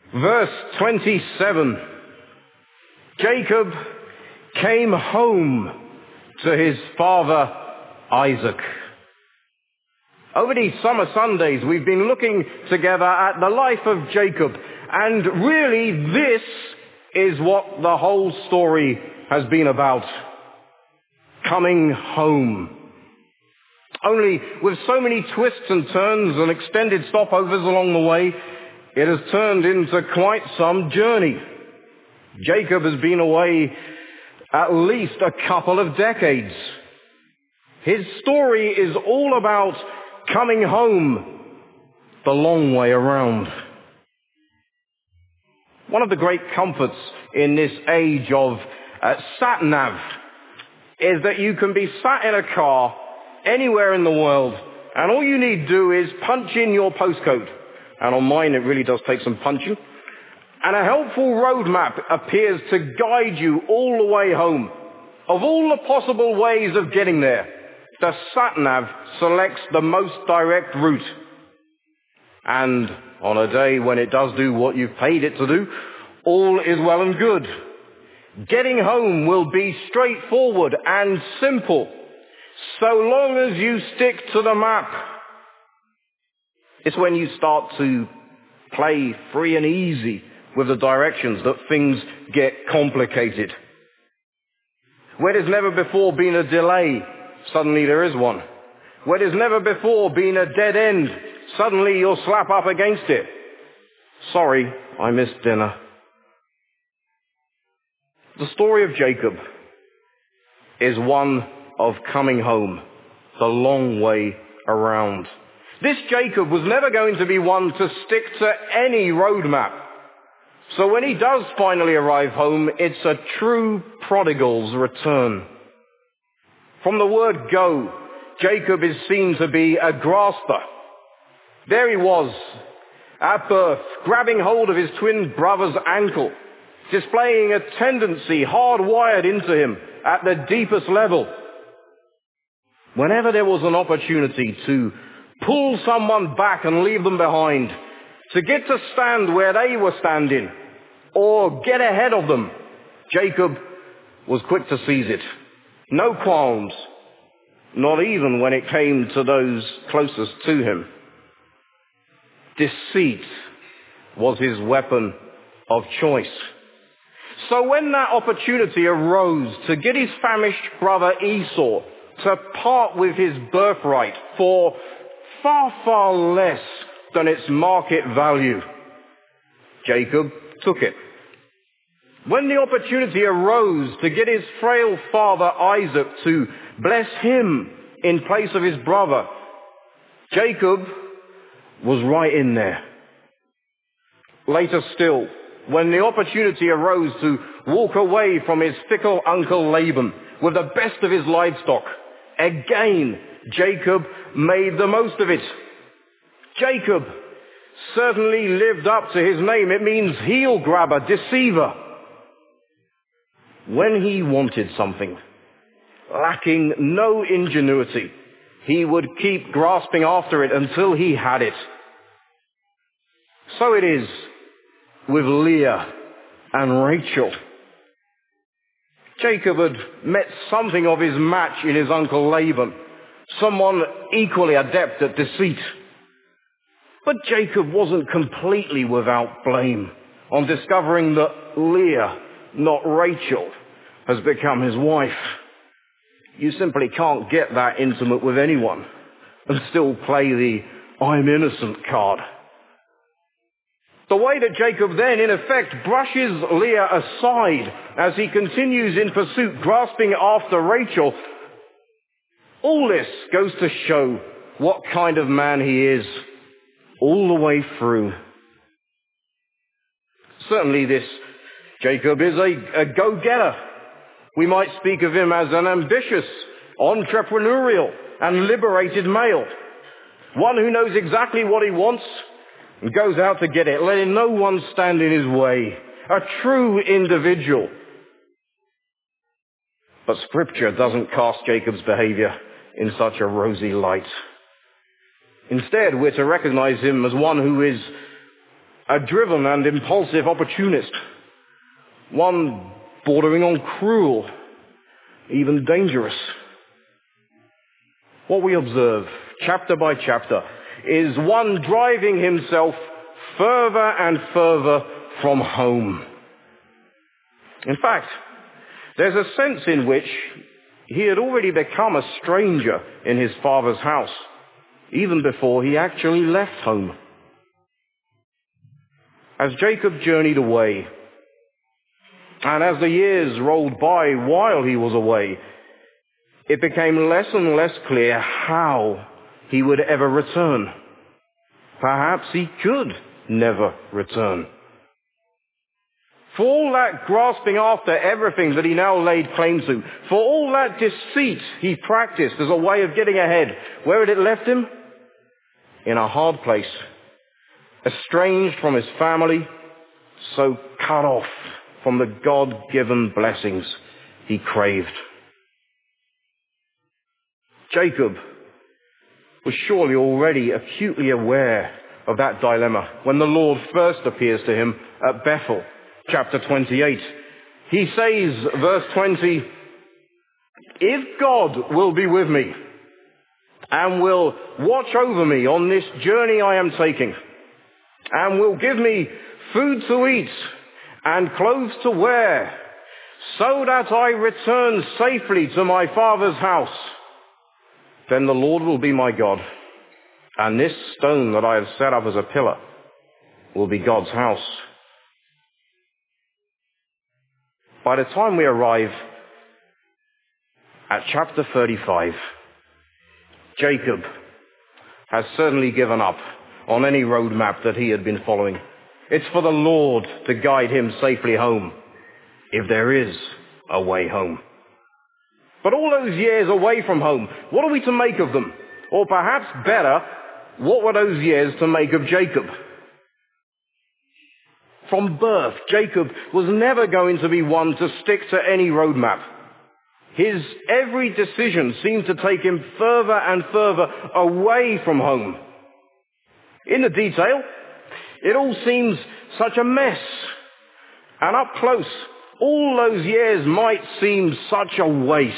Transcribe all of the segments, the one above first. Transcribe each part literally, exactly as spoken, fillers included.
Verse twenty-seven, Jacob came home to his father Isaac. Over these summer Sundays, we've been looking together at the life of Jacob, and really this is what the whole story has been about. Coming home. Only with so many twists and turns and extended stopovers along the way, it has turned into quite some journey. Jacob has been away at least a couple of decades. His story is all about coming home the long way around. One of the great comforts in this age of uh, sat-nav is that you can be sat in a car anywhere in the world, and all you need to do is punch in your postcode. And on mine, it really does take some punching. And a helpful road map appears to guide you all the way home. Of all the possible ways of getting there, the sat-nav selects the most direct route. And on a day when it does do what you've paid it to do, all is well and good. Getting home will be straightforward and simple, so long as you stick to the map. It's when you start to play free and easy with the directions that things get complicated. Where there's never before been a delay, suddenly there is one. Where there's never before been a dead end, suddenly you'll slap up against it. Sorry, I missed dinner. The story of Jacob is one of coming home the long way around. This Jacob was never going to be one to stick to any roadmap. So when he does finally arrive home, it's a true prodigal's return. From the word go, Jacob is seen to be a grasper. There he was, at birth, grabbing hold of his twin brother's ankle, displaying a tendency hardwired into him at the deepest level. Whenever there was an opportunity to pull someone back and leave them behind, to get to stand where they were standing, or get ahead of them, Jacob was quick to seize it. No qualms, not even when it came to those closest to him. Deceit was his weapon of choice. So when that opportunity arose to get his famished brother Esau to part with his birthright for far, far less than its market value, Jacob took it. When the opportunity arose to get his frail father Isaac to bless him in place of his brother, Jacob was right in there. Later still, when the opportunity arose to walk away from his fickle uncle Laban with the best of his livestock, again, Jacob made the most of it. Jacob certainly lived up to his name. It means heel grabber, deceiver. When he wanted something, lacking no ingenuity, he would keep grasping after it until he had it. So it is with Leah and Rachel. Jacob had met something of his match in his uncle Laban, someone equally adept at deceit. But Jacob wasn't completely without blame on discovering that Leah, not Rachel, has become his wife. You simply can't get that intimate with anyone and still play the I'm innocent card. The way that Jacob then, in effect, brushes Leah aside as he continues in pursuit, grasping after Rachel, all this goes to show what kind of man he is all the way through. Certainly this Jacob is a, a go-getter. We might speak of him as an ambitious, entrepreneurial, and liberated male. One who knows exactly what he wants and goes out to get it, letting no one stand in his way. A true individual. But Scripture doesn't cast Jacob's behavior in such a rosy light. Instead, we're to recognize him as one who is a driven and impulsive opportunist, one bordering on cruel, even dangerous. What we observe, chapter by chapter, is one driving himself further and further from home. In fact, there's a sense in which he had already become a stranger in his father's house, even before he actually left home. As Jacob journeyed away, and as the years rolled by while he was away, it became less and less clear how he would ever return. Perhaps he could never return. For all that grasping after everything that he now laid claim to, for all that deceit he practiced as a way of getting ahead, where had it left him? In a hard place, estranged from his family, so cut off from the God-given blessings he craved. Jacob was surely already acutely aware of that dilemma when the Lord first appears to him at Bethel, chapter twenty-eight. He says, verse twenty, "If God will be with me and will watch over me on this journey I am taking, and will give me food to eat and clothes to wear, so that I return safely to my father's house, then the Lord will be my God, and this stone that I have set up as a pillar will be God's house." By the time we arrive at chapter thirty-five, Jacob has certainly given up on any roadmap that he had been following. It's for the Lord to guide him safely home, if there is a way home. But all those years away from home, what are we to make of them? Or perhaps better, what were those years to make of Jacob? From birth, Jacob was never going to be one to stick to any roadmap. His every decision seemed to take him further and further away from home. In the detail, it all seems such a mess. And up close, all those years might seem such a waste.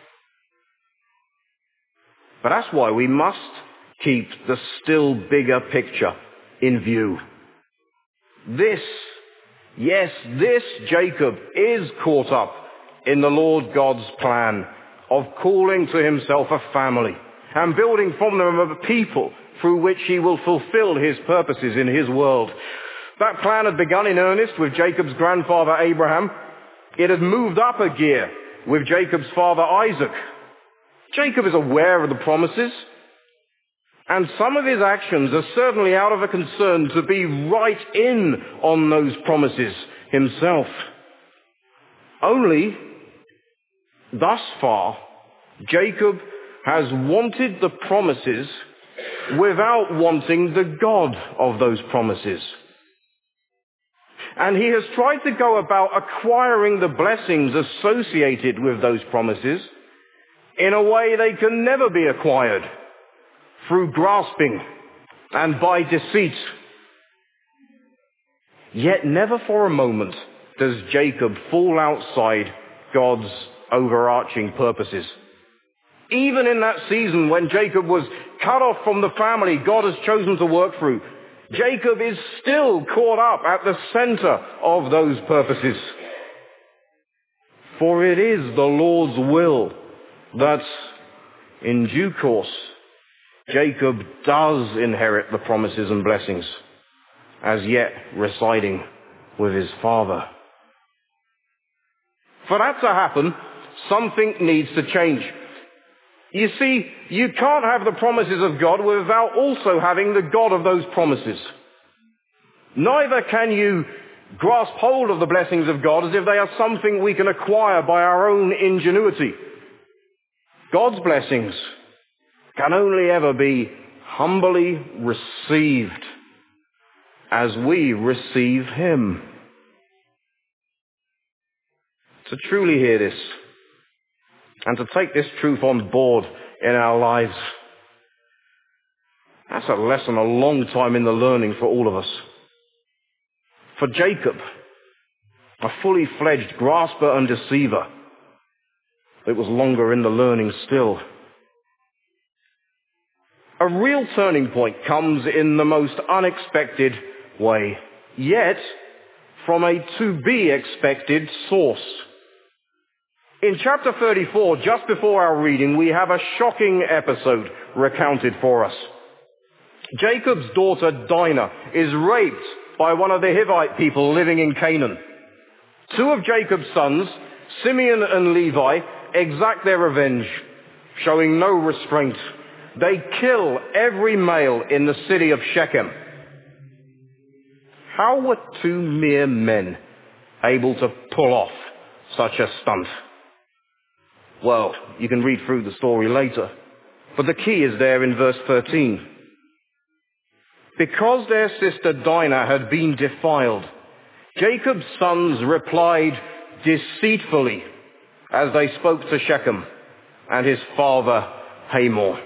But that's why we must keep the still bigger picture in view. This, yes, this Jacob is caught up in the Lord God's plan of calling to himself a family and building from them a people through which he will fulfill his purposes in his world. That plan had begun in earnest with Jacob's grandfather Abraham. It had moved up a gear with Jacob's father Isaac. Jacob is aware of the promises, and some of his actions are certainly out of a concern to be right in on those promises himself. Only, thus far, Jacob has wanted the promises without wanting the God of those promises. And he has tried to go about acquiring the blessings associated with those promises in a way they can never be acquired, through grasping and by deceit. Yet never for a moment does Jacob fall outside God's overarching purposes. Even in that season when Jacob was cut off from the family God has chosen to work through, Jacob is still caught up at the center of those purposes. For it is the Lord's will that in due course Jacob does inherit the promises and blessings, as yet residing with his father. For that to happen, something needs to change. You see, you can't have the promises of God without also having the God of those promises. Neither can you grasp hold of the blessings of God as if they are something we can acquire by our own ingenuity. God's blessings can only ever be humbly received as we receive Him. To truly hear this and to take this truth on board in our lives, that's a lesson a long time in the learning for all of us. For Jacob, a fully fledged grasper and deceiver, it was longer in the learning still. A real turning point comes in the most unexpected way, yet from a to-be-expected source. In chapter thirty-four, just before our reading, we have a shocking episode recounted for us. Jacob's daughter Dinah is raped by one of the Hivite people living in Canaan. Two of Jacob's sons, Simeon and Levi, exact their revenge, showing no restraint. They kill every male in the city of Shechem. How were two mere men able to pull off such a stunt? Well, you can read through the story later, but the key is there in verse thirteen. Because their sister Dinah had been defiled, Jacob's sons replied deceitfully as they spoke to Shechem and his father Hamor.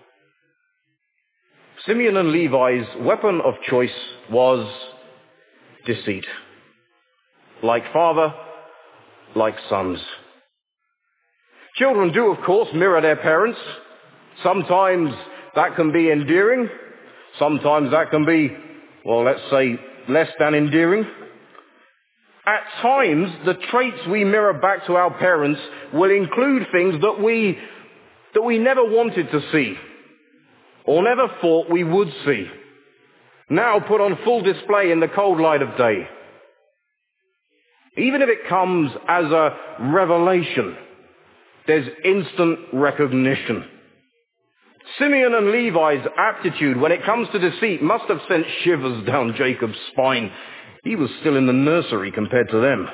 Simeon and Levi's weapon of choice was deceit. Like father, like sons. Children do, of course, mirror their parents. Sometimes that can be endearing. Sometimes that can be, well, let's say, less than endearing. At times, the traits we mirror back to our parents will include things that we, that we never wanted to see, or never thought we would see, now put on full display in the cold light of day. Even if it comes as a revelation, there's instant recognition. Simeon and Levi's aptitude when it comes to deceit must have sent shivers down Jacob's spine. He was still in the nursery compared to them.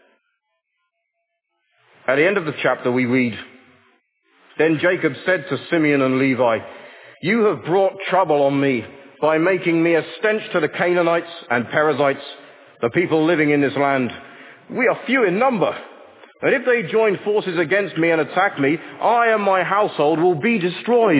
At the end of the chapter we read, Then Jacob said to Simeon and Levi, You have brought trouble on me by making me a stench to the Canaanites and Perizzites, the people living in this land. We are few in number, and if they join forces against me and attack me, I and my household will be destroyed.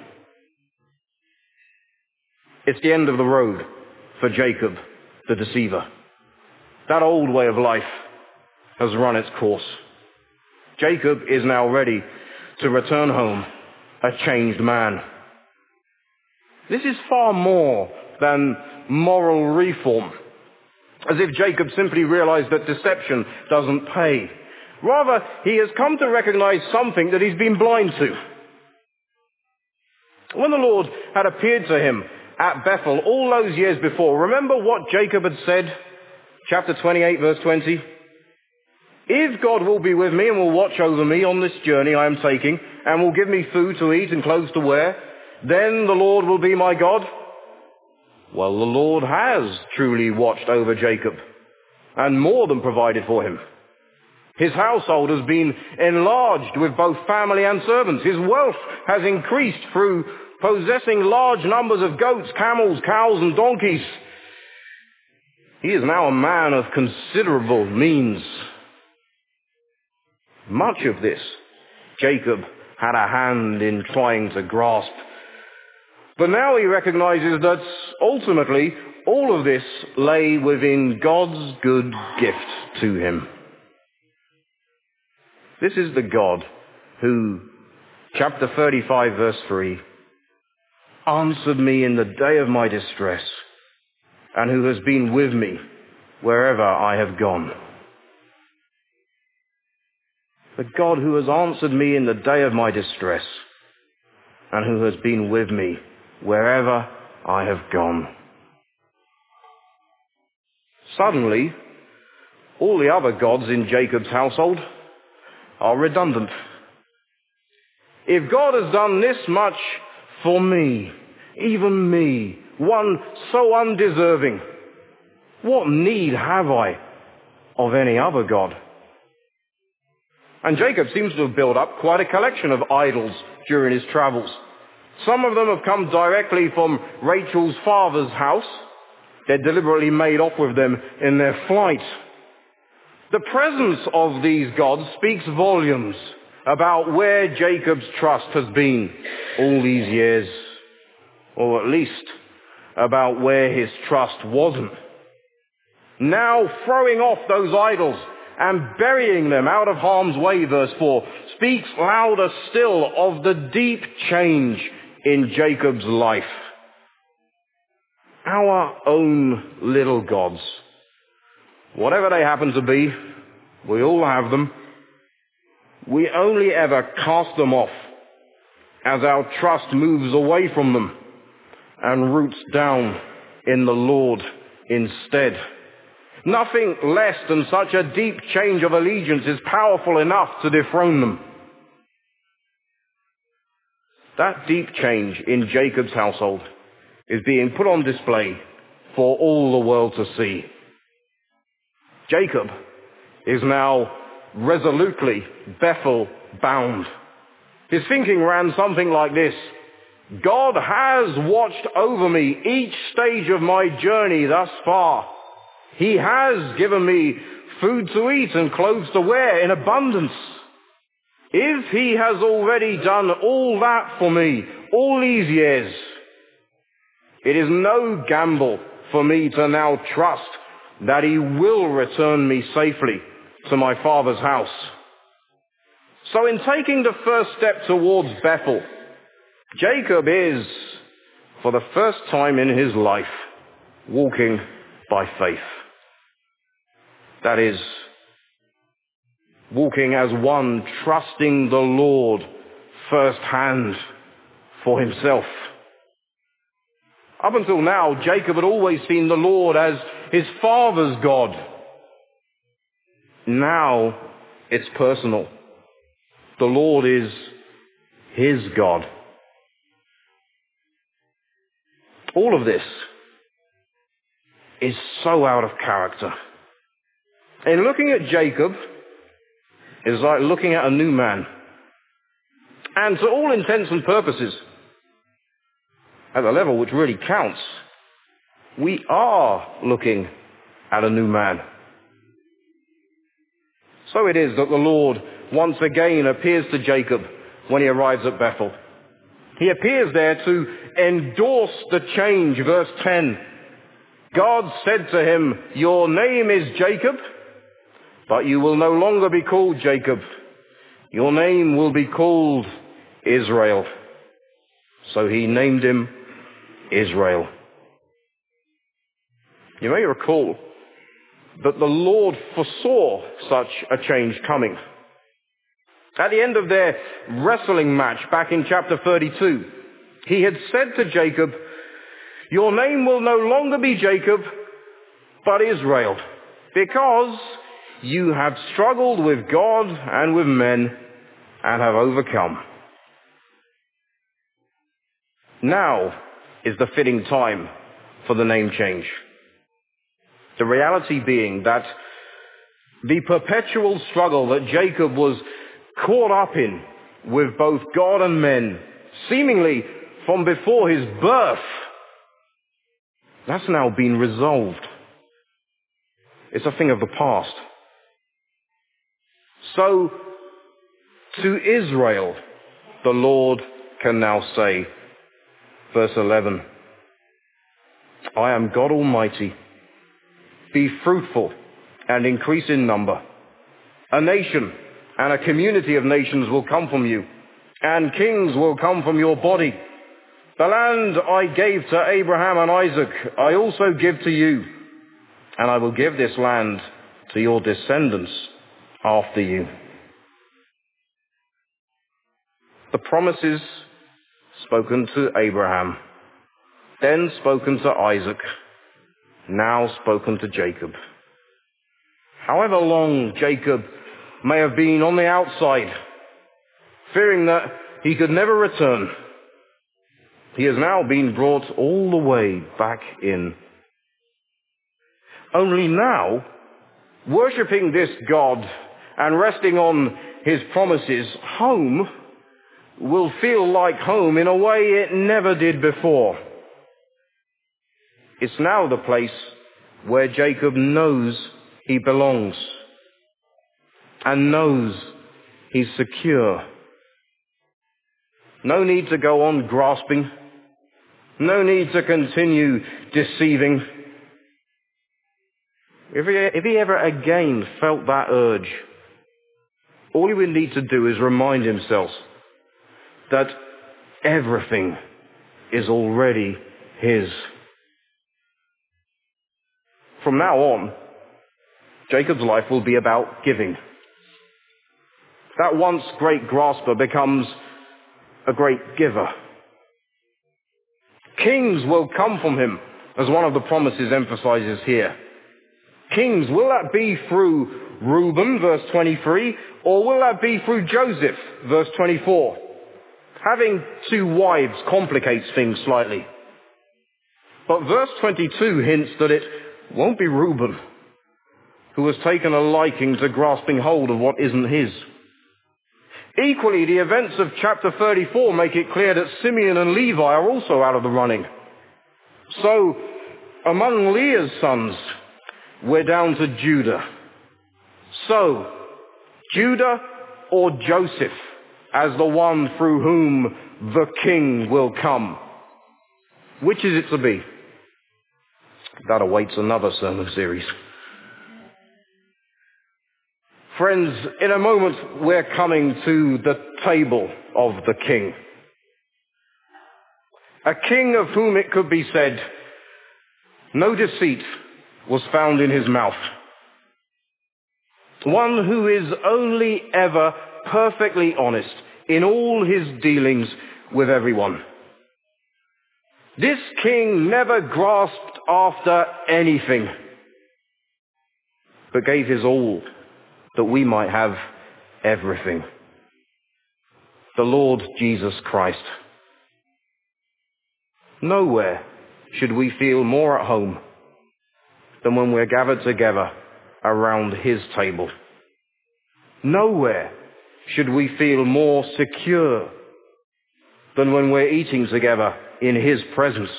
It's the end of the road for Jacob, the deceiver. That old way of life has run its course. Jacob is now ready to return home a changed man. This is far more than moral reform, as if Jacob simply realized that deception doesn't pay. Rather, he has come to recognize something that he's been blind to. When the Lord had appeared to him at Bethel all those years before, remember what Jacob had said? Chapter twenty-eight, verse twenty. If God will be with me and will watch over me on this journey I am taking, and will give me food to eat and clothes to wear, then the Lord will be my God. Well, the Lord has truly watched over Jacob, and more than provided for him. His household has been enlarged with both family and servants. His wealth has increased through possessing large numbers of goats, camels, cows, and donkeys. He is now a man of considerable means. Much of this Jacob had a hand in trying to grasp. But now he recognizes that ultimately all of this lay within God's good gift to him. This is the God who, chapter thirty-five, verse three, answered me in the day of my distress, and who has been with me wherever I have gone. The God who has answered me in the day of my distress, and who has been with me wherever I have gone. Suddenly, all the other gods in Jacob's household are redundant. If God has done this much for me, even me, one so undeserving, what need have I of any other God? And Jacob seems to have built up quite a collection of idols during his travels. Some of them have come directly from Rachel's father's house. They're deliberately made off with them in their flight. The presence of these gods speaks volumes about where Jacob's trust has been all these years, or at least about where his trust wasn't. now throwing off those idols and burying them out of harm's way, verse four, speaks louder still of the deep change in Jacob's life. Our own little gods, whatever they happen to be, we all have them. We only ever cast them off as our trust moves away from them and roots down in the Lord instead. Nothing less than such a deep change of allegiance is powerful enough to dethrone them. That deep change in Jacob's household is being put on display for all the world to see. Jacob is now resolutely Bethel bound. His thinking ran something like this: God has watched over me each stage of my journey thus far. He has given me food to eat and clothes to wear in abundance. If he has already done all that for me all these years, it is no gamble for me to now trust that he will return me safely to my father's house. So in taking the first step towards Bethel, Jacob is, for the first time in his life, walking by faith. That is, walking as one trusting the Lord firsthand for himself. Up until now, Jacob had always seen the Lord as his father's God. Now it's personal. The Lord is his God. All of this is so out of character. In looking at Jacob, it's like looking at a new man. And to all intents and purposes, at the level which really counts, we are looking at a new man. So it is that the Lord once again appears to Jacob when he arrives at Bethel. He appears there to endorse the change. Verse ten. God said to him, "Your name is Jacob, but you will no longer be called Jacob. Your name will be called Israel." So he named him Israel. You may recall that the Lord foresaw such a change coming. At the end of their wrestling match back in chapter thirty-two, he had said to Jacob, "Your name will no longer be Jacob, but Israel, because you have struggled with God and with men and have overcome." Now is the fitting time for the name change. The reality being that the perpetual struggle that Jacob was caught up in with both God and men, seemingly from before his birth, that's now been resolved. It's a thing of the past. So, to Israel, the Lord can now say, verse eleven, "I am God Almighty. Be fruitful and increase in number. A nation and a community of nations will come from you, and kings will come from your body. The land I gave to Abraham and Isaac, I also give to you, and I will give this land to your descendants after you." The promises spoken to Abraham, then spoken to Isaac, now spoken to Jacob. However long Jacob may have been on the outside, fearing that he could never return, he has now been brought all the way back in. Only now, worshipping this God and resting on his promises, home will feel like home in a way it never did before. It's now the place where Jacob knows he belongs and knows he's secure. No need to go on grasping. No need to continue deceiving. If he, if he ever again felt that urge, all he would need to do is remind himself that everything is already his. From now on, Jacob's life will be about giving. That once great grasper becomes a great giver. Kings will come from him, as one of the promises emphasizes here. Kings, will that be through Reuben, verse twenty-three, or will that be through Joseph, verse twenty-four? Having two wives complicates things slightly. But verse twenty-two hints that it won't be Reuben, who has taken a liking to grasping hold of what isn't his. Equally, the events of chapter thirty-four make it clear that Simeon and Levi are also out of the running. So, among Leah's sons, we're down to Judah. So, Judah or Joseph as the one through whom the king will come? Which is it to be? That awaits another sermon series. Friends, in a moment we're coming to the table of the king. A king of whom it could be said, no deceit was found in his mouth. One who is only ever perfectly honest in all his dealings with everyone. This king never grasped after anything, but gave his all that we might have everything. The Lord Jesus Christ. Nowhere should we feel more at home than when we're gathered together around his table. Nowhere should we feel more secure than when we're eating together in his presence.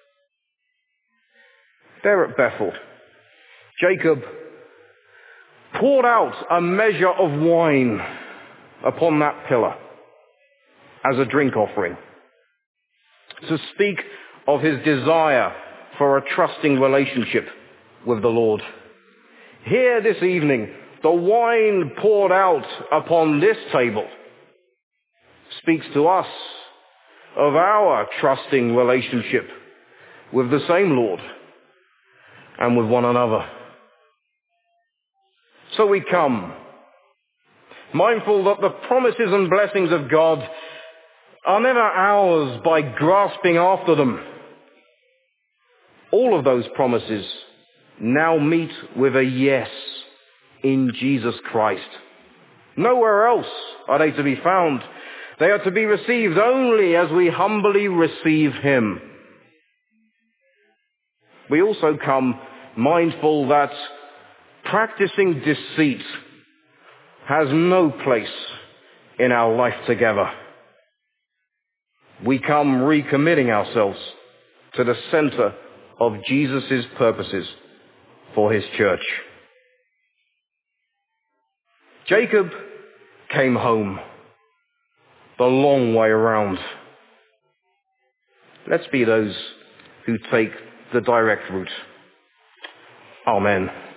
There at Bethel, Jacob poured out a measure of wine upon that pillar as a drink offering, to speak of his desire for a trusting relationship with the Lord. Here this evening, the wine poured out upon this table speaks to us of our trusting relationship with the same Lord and with one another. So we come, mindful that the promises and blessings of God are never ours by grasping after them. All of those promises now meet with a yes in Jesus Christ. Nowhere else are they to be found. They are to be received only as we humbly receive him. We also come mindful that practicing deceit has no place in our life together. We come recommitting ourselves to the center of Jesus' purposes for his church. Jacob came home the long way around. Let's be those who take the direct route. Amen.